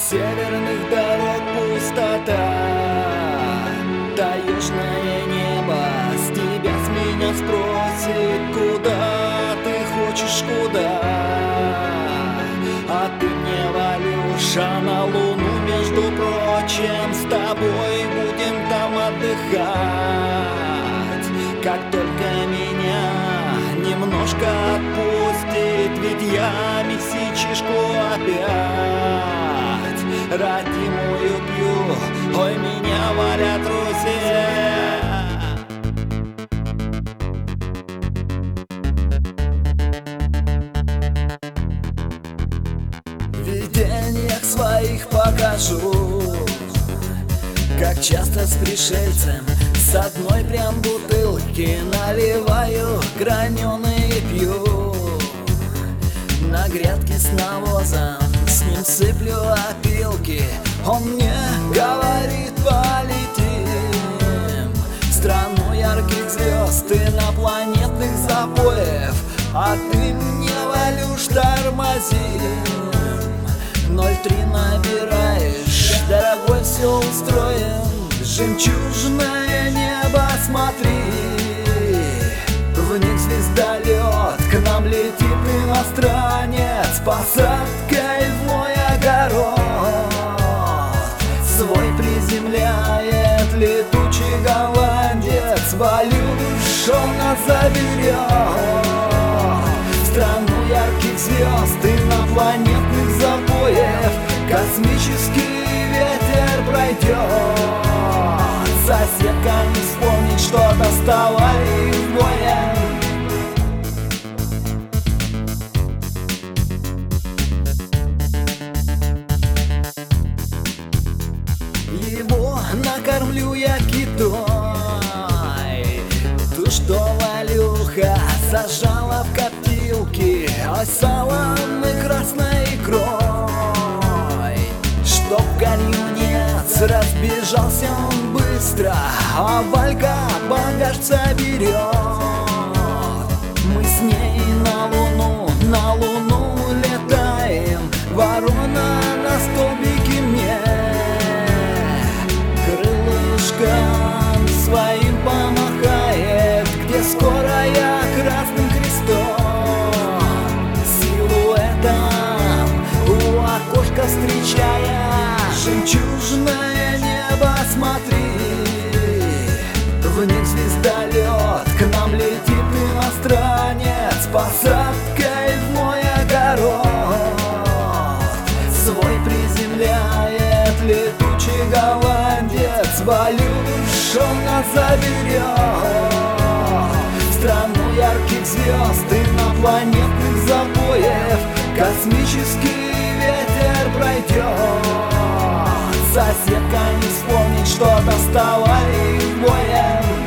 северных дорог пустота. Таежное небо с тебя, с меня спросит, куда ты хочешь, куда. А ты мне, Валюша, на луну, между прочим, с тобой будем там отдыхать. Как только меня немножко отпустит, ведь я месячишку опять родимую пью, ой, меня валят друзья. В видениях своих покажу, как часто с пришельцем с одной прям бутылки наливаю граненые пью. На грядке с навозом с ним сыплю опилки. Он мне говорит: полетим в страну ярких звезд, инопланетных запоев. А ты мне, Валюш, тормози. 03 набираешь, дорогой, все устроим. Жемчужное небо, смотри, в них звездолет, к нам летит иностранец, посадкой в мой огород свой приземляет летучий голландец. Валюш, он нас заберет в страну ярких звезд, инопланетных запоев. Космический ветер пройдет, соседка не вспомнит, что доставали в боя. Его накормлю я китой, ту, что Валюха зажала в коптилке, ой, салом и красной икрой. Чтоб гонюнец разбежался он быстро, а Валька багаж соберет. Мы с ней на луну летаем. Ворона на столбике мне крылышком своим помахает, где скоро я красным крестом силуэтом у окошка встречая. Жемчужное небо, смотри, в них звездолет, к нам летит иностранец, посадкой в мой огород свой приземляет летучий голландец. Валюш, он нас заберет в страну ярких звезд, инопланетных запоев. Космический ветер пройдет, соседка не вспомнит, что доставали в боя.